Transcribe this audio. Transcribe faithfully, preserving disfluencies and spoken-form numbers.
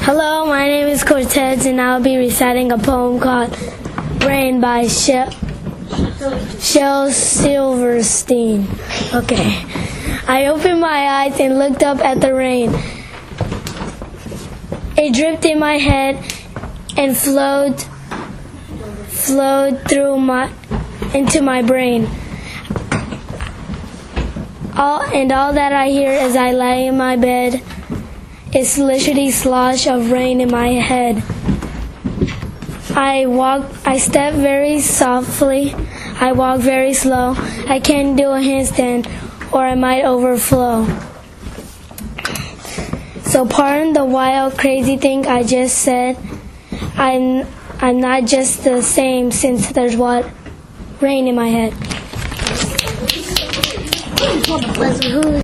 Hello, my name is Cortez, and I'll be reciting a poem called Rain by Shel, Shel Silverstein. Okay. I opened my eyes and looked up at the rain. It dripped in my head and flowed, flowed through my, into my brain. All, and all that I hear as I lie in my bed is slishy slosh of rain in my head. I walk, I step very softly. I walk very slow. I can't do a handstand, or I might overflow. So pardon the wild, crazy thing I just said. I'm, I'm not just the same since there's what rain in my head.